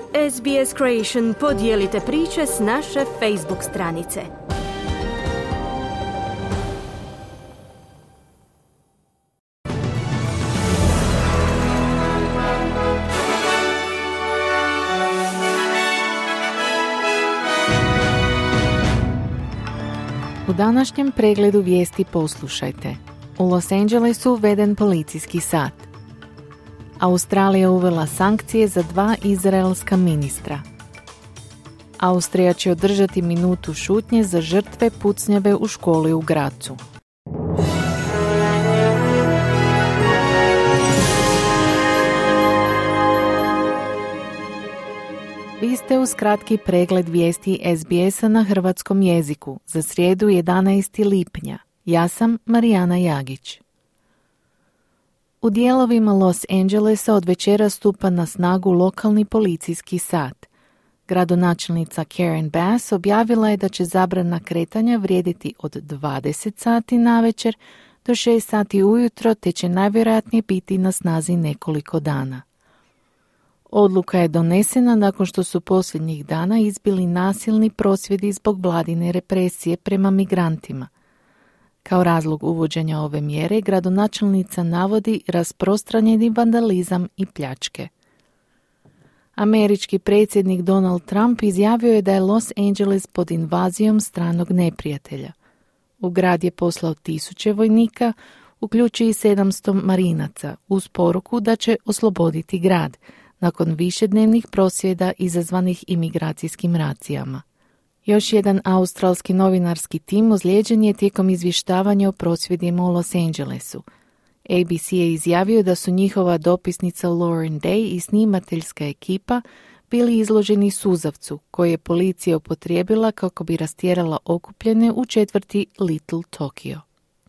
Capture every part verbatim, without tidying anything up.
S B S Creation podijelite priče s naše Facebook stranice. U današnjem pregledu vijesti poslušajte. U Los Angelesu uveden policijski sat. Australija uvela sankcije za dva izraelska ministra. Austrija će održati minutu šutnje za žrtve pucnjave u školi u Grazu. Vi ste uz kratki pregled vijesti S B S-a na hrvatskom jeziku za srijedu jedanaestog lipnja. Ja sam Marijana Jagić. U dijelovima Los Angelesa od večera stupa na snagu lokalni policijski sat. Gradonačelnica Karen Bass objavila je da će zabrana kretanja vrijediti od dvadeset sati navečer do šest sati ujutro, te će najvjerojatnije biti na snazi nekoliko dana. Odluka je donesena nakon što su posljednjih dana izbili nasilni prosvjedi zbog vladine represije prema migrantima. Kao razlog uvođenja ove mjere, gradonačelnica navodi rasprostranjeni vandalizam i pljačke. Američki predsjednik Donald Trump izjavio je da je Los Angeles pod invazijom stranog neprijatelja. U grad je poslao tisuće vojnika, uključujući sedamsto marinaca, uz poruku da će osloboditi grad, nakon višednevnih prosvjeda izazvanih imigracijskim racijama. Još jedan australski novinarski tim ozlijeđen je tijekom izvještavanja o prosvjedima u Los Angelesu. A B C je izjavio da su njihova dopisnica Lauren Day i snimateljska ekipa bili izloženi suzavcu, koji je policija upotrijebila kako bi rastjerala okupljene u četvrti Little Tokyo.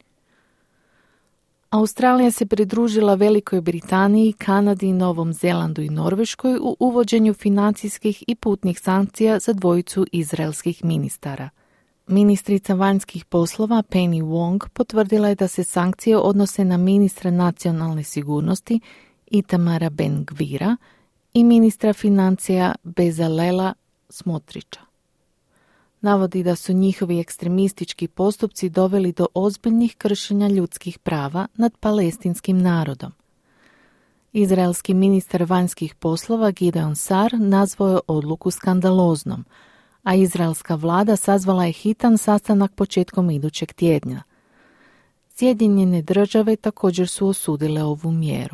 Australija se pridružila Velikoj Britaniji, Kanadi, Novom Zelandu i Norveškoj u uvođenju financijskih i putnih sankcija za dvojicu izraelskih ministara. Ministrica vanjskih poslova Penny Wong potvrdila je da se sankcije odnose na ministra nacionalne sigurnosti Itamara Ben-Gvira i ministra financija Bezalela Smotrića. Navodi da su njihovi ekstremistički postupci doveli do ozbiljnih kršenja ljudskih prava nad palestinskim narodom. Izraelski ministar vanjskih poslova Gideon Sar nazvao je odluku skandaloznom, a izraelska vlada sazvala je hitan sastanak početkom idućeg tjedna. Sjedinjene države također su osudile ovu mjeru.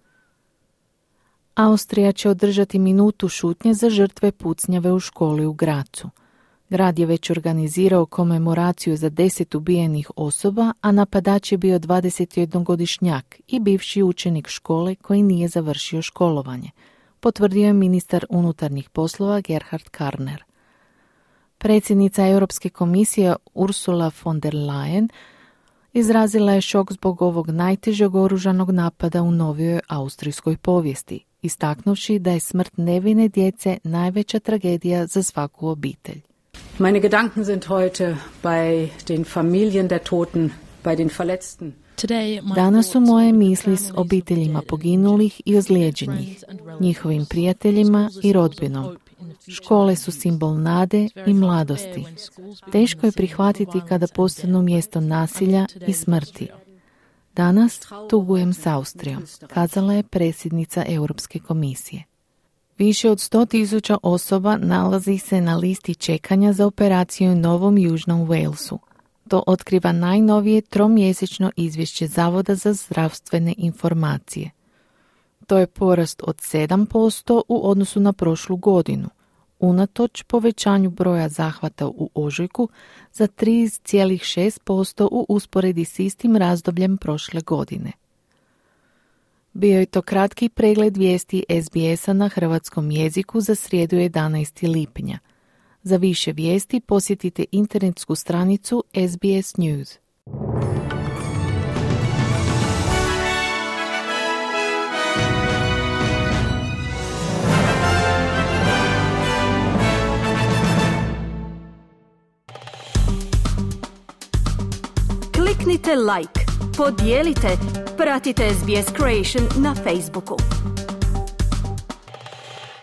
Austrija će održati minutu šutnje za žrtve pucnjave u školi u Grazu. Grad je već organizirao komemoraciju za deset ubijenih osoba, a napadač je bio dvadesetjednogodišnjak i bivši učenik škole koji nije završio školovanje, potvrdio je ministar unutarnjih poslova Gerhard Karner. Predsjednica Europske komisije Ursula von der Leyen izrazila je šok zbog ovog najtežeg oružanog napada u novijoj austrijskoj povijesti, istaknuvši da je smrt nevine djece najveća tragedija za svaku obitelj. Meine Gedanken sind heute bei den Familien der Toten, bei den Verletzten. Danas su moje misli s obiteljima poginulih i ozlijeđenih, njihovim prijateljima i rodbinom. Škole su simbol nade i mladosti. Teško je prihvatiti kada postanu mjesto nasilja i smrti. Danas tugujem s Austrijom, kazala je predsjednica Europske komisije. Više od sto tisuća osoba nalazi se na listi čekanja za operaciju u Novom Južnom Walesu. To otkriva najnovije tromjesečno izvješće Zavoda za zdravstvene informacije. To je porast od sedam posto u odnosu na prošlu godinu, unatoč povećanju broja zahvata u ožujku za tri zarez šest posto u usporedi s istim razdobljem prošle godine. Bio je to kratki pregled vijesti S B S-a na hrvatskom jeziku za srijedu jedanaestog lipnja. Za više vijesti posjetite internetsku stranicu S B S News. Kliknite like, podijelite, pratite S B S Creation na Facebooku.